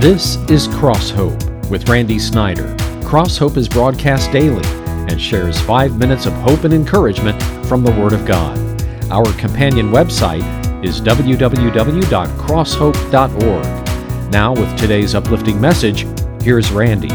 This is Cross Hope with Randy Snyder. Cross Hope is broadcast daily and shares 5 minutes of hope and encouragement from the Word of God. Our companion website is www.crosshope.org. Now, with today's uplifting message, here's Randy.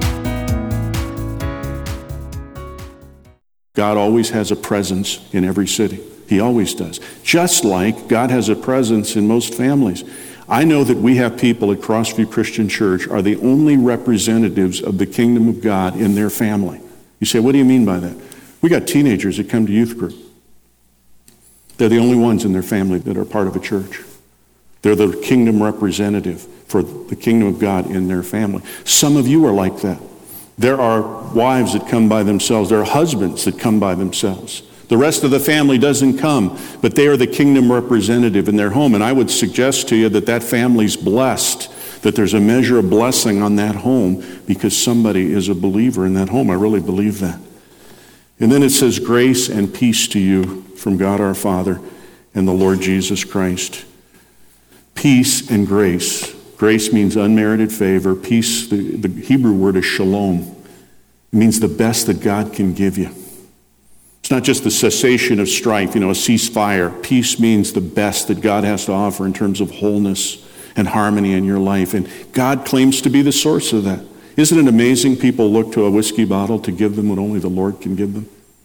God always has a presence in every city. He always does. Just like God has a presence in most families. I know that we have people at Crossview Christian Church are the only representatives of the kingdom of God in their family. You say, what do you mean by that? We got teenagers that come to youth group. They're the only ones in their family that are part of a church. They're the kingdom representative for the kingdom of God in their family. Some of you are like that. There are wives that come by themselves. There are husbands that come by themselves. The rest of the family doesn't come, but they are the kingdom representative in their home. And I would suggest to you that that family's blessed, that there's a measure of blessing on that home because somebody is a believer in that home. I really believe that. And then it says, grace and peace to you from God our Father and the Lord Jesus Christ. Peace and grace. Grace means unmerited favor. Peace, the Hebrew word is shalom. It means the best that God can give you. It's not just the cessation of strife, a ceasefire. Peace means the best that God has to offer in terms of wholeness and harmony in your life. And God claims to be the source of that. Isn't it amazing people look to a whiskey bottle to give them what only the Lord can give them?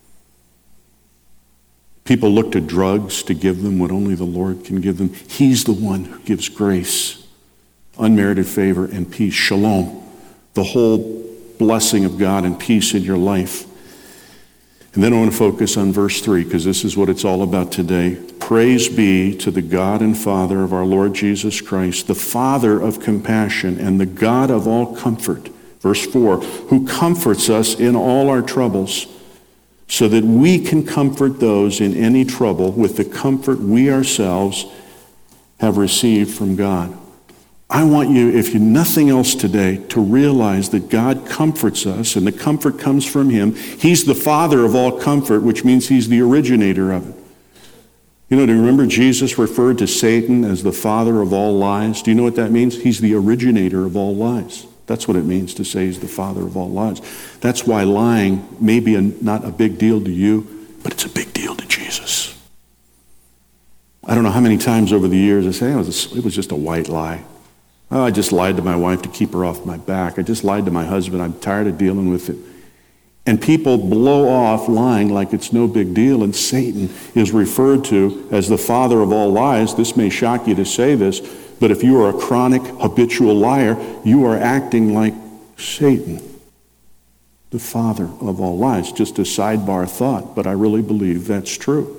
People look to drugs to give them what only the Lord can give them. He's the one who gives grace, unmerited favor, and peace. Shalom, the whole blessing of God and peace in your life. And then I want to focus on verse 3 because this is what it's all about today. Praise be to the God and Father of our Lord Jesus Christ, the Father of compassion and the God of all comfort. Verse 4, who comforts us in all our troubles so that we can comfort those in any trouble with the comfort we ourselves have received from God. I want you, if you nothing else today, to realize that God comforts us, and the comfort comes from Him. He's the Father of all comfort, which means He's the originator of it. Do you remember Jesus referred to Satan as the father of all lies? Do you know what that means? He's the originator of all lies. That's what it means to say He's the father of all lies. That's why lying may be not a big deal to you, but it's a big deal to Jesus. I don't know how many times over the years I say, it was just a white lie. Oh, I just lied to my wife to keep her off my back. I just lied to my husband. I'm tired of dealing with it. And people blow off lying like it's no big deal, and Satan is referred to as the father of all lies. This may shock you to say this, but if you are a chronic, habitual liar, you are acting like Satan, the father of all lies. Just a sidebar thought, but I really believe that's true.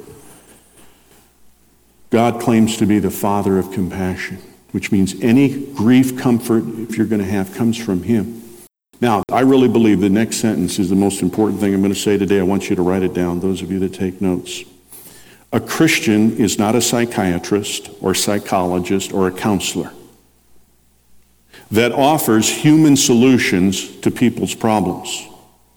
God claims to be the Father of compassion, which means any grief, comfort, if you're going to have, comes from Him. Now, I really believe the next sentence is the most important thing I'm going to say today. I want you to write it down, those of you that take notes. A Christian is not a psychiatrist or psychologist or a counselor that offers human solutions to people's problems.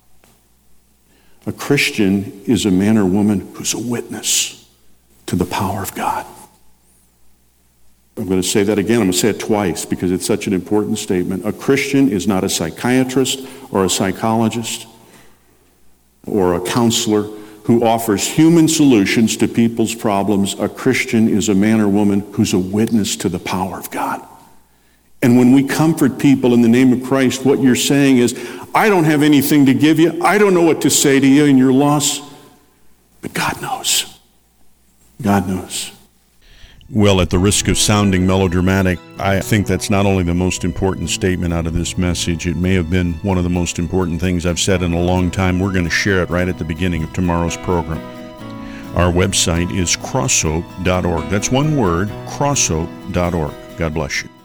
A Christian is a man or woman who's a witness to the power of God. I'm going to say that again. I'm going to say it twice because it's such an important statement. A Christian is not a psychiatrist or a psychologist or a counselor who offers human solutions to people's problems. A Christian is a man or woman who's a witness to the power of God. And when we comfort people in the name of Christ, what you're saying is, I don't have anything to give you. I don't know what to say to you in your loss. But God knows. God knows. Well, at the risk of sounding melodramatic, I think that's not only the most important statement out of this message, it may have been one of the most important things I've said in a long time. We're going to share it right at the beginning of tomorrow's program. Our website is crosshope.org. That's one word, crosshope.org. God bless you.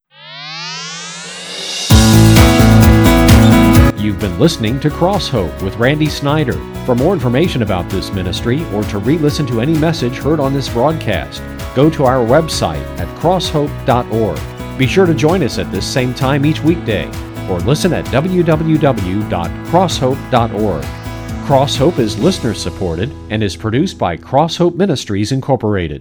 You've been listening to Cross Hope with Randy Snyder. For more information about this ministry or to re-listen to any message heard on this broadcast, go to our website at crosshope.org. Be sure to join us at this same time each weekday or listen at www.crosshope.org. Cross Hope is listener supported and is produced by Cross Hope Ministries Incorporated.